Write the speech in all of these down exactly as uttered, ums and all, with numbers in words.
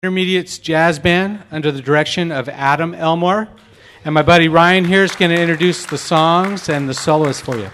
Intermediates Jazz Band under the direction of Adam Elmore. And my buddy Ryan here is going to introduce the songs and the soloists for you.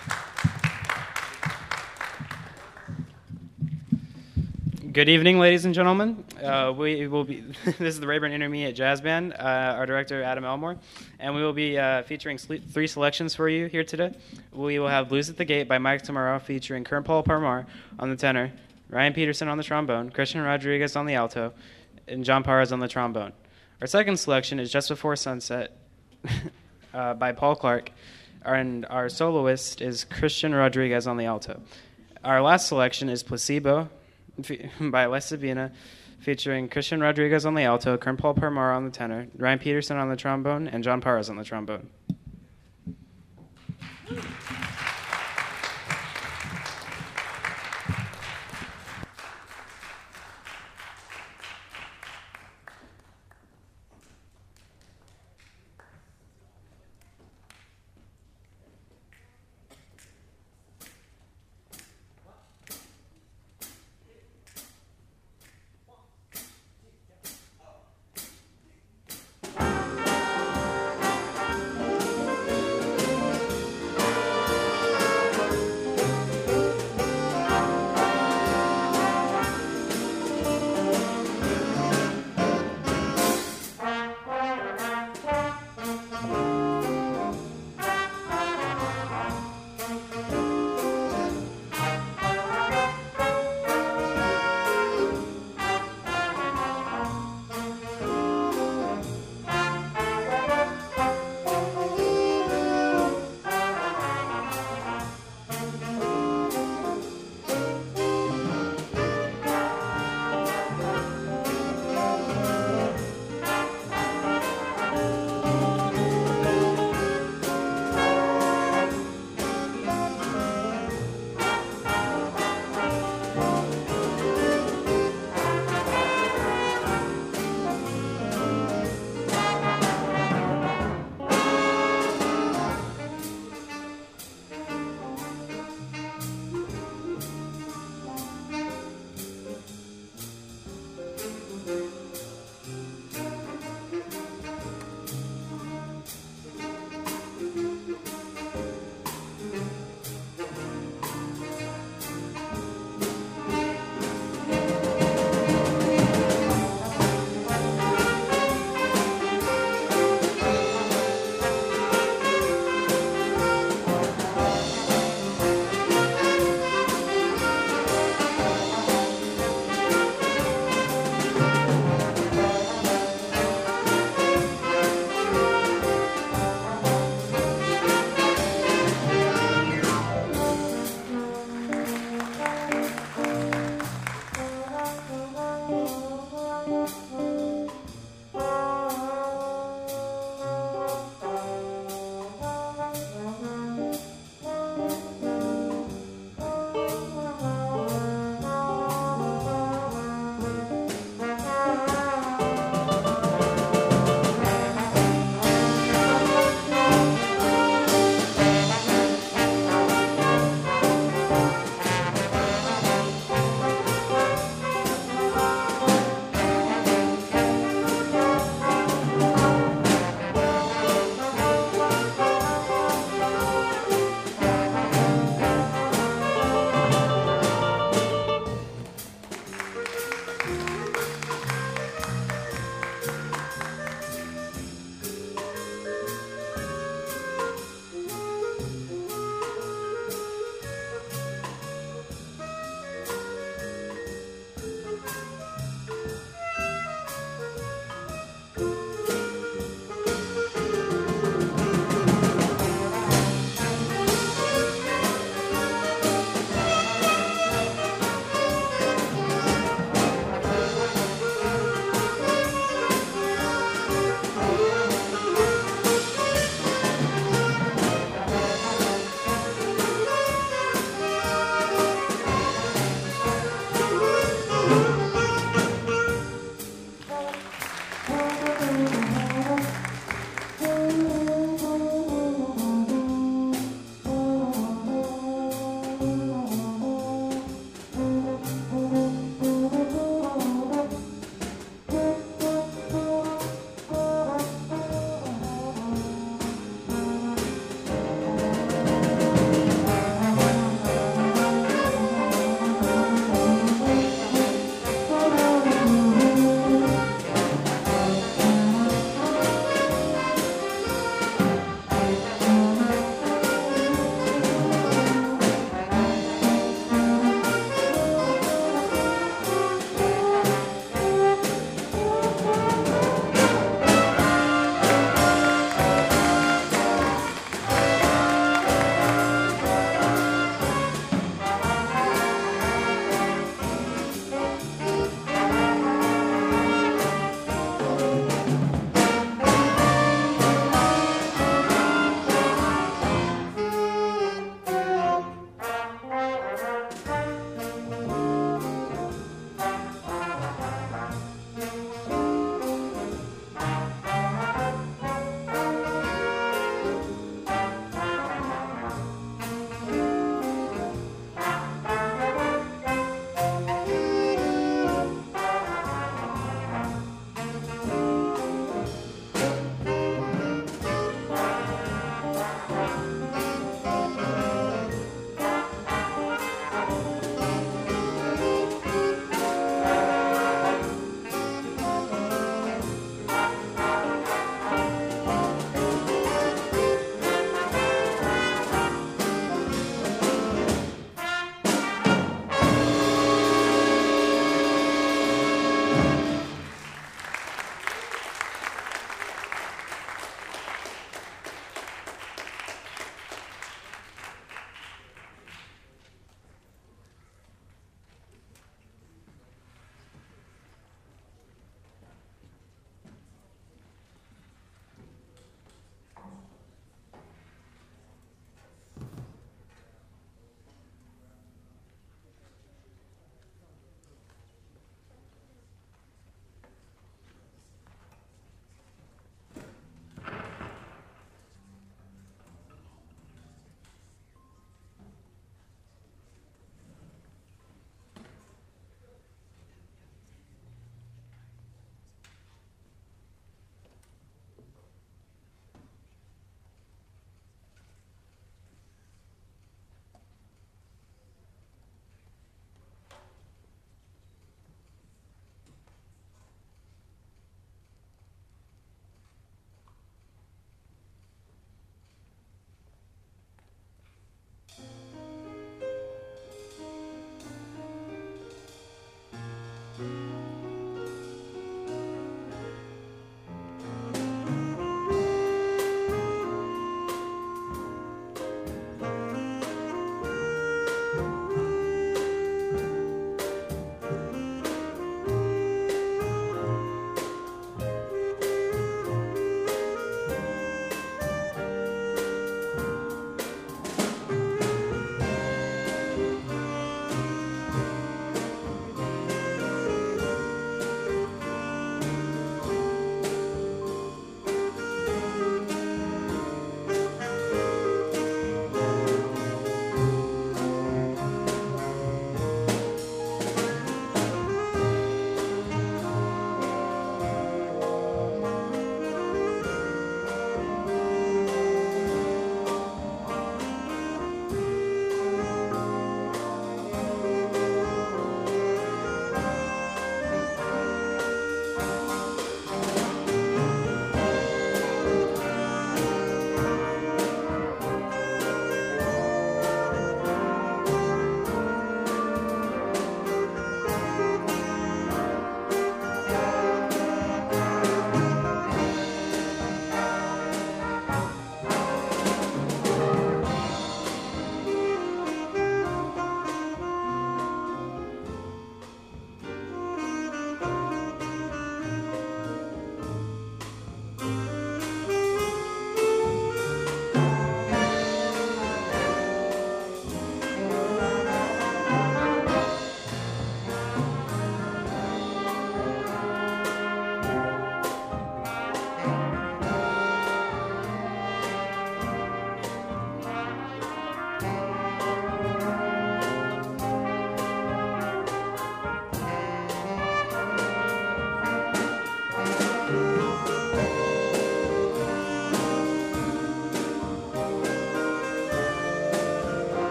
Good evening, ladies and gentlemen. Uh, we will be. This is the Rayburn Intermediate Jazz Band. Uh, our director, Adam Elmore, and we will be uh, featuring sl- three selections for you here today. We will have "Blues at the Gate" by Mike Tomorrow, featuring Kern Paul Parmar on the tenor, Ryan Peterson on the trombone, Christian Rodriguez on the alto, and John Parras on the trombone. Our second selection is "Just Before Sunset" uh, by Paul Clark, and our soloist is Christian Rodriguez on the alto. Our last selection is "Placebo" by Les Sabina, featuring Christian Rodriguez on the alto, Kern Paul Parmar on the tenor, Ryan Peterson on the trombone, and John Parras on the trombone.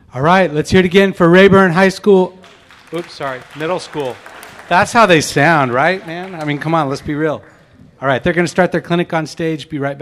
All right, let's hear it again for Rayburn High School. Oops, sorry, middle school. That's how they sound, right, man? I mean, come on, let's be real. All right, they're going to start their clinic on stage. Be right back.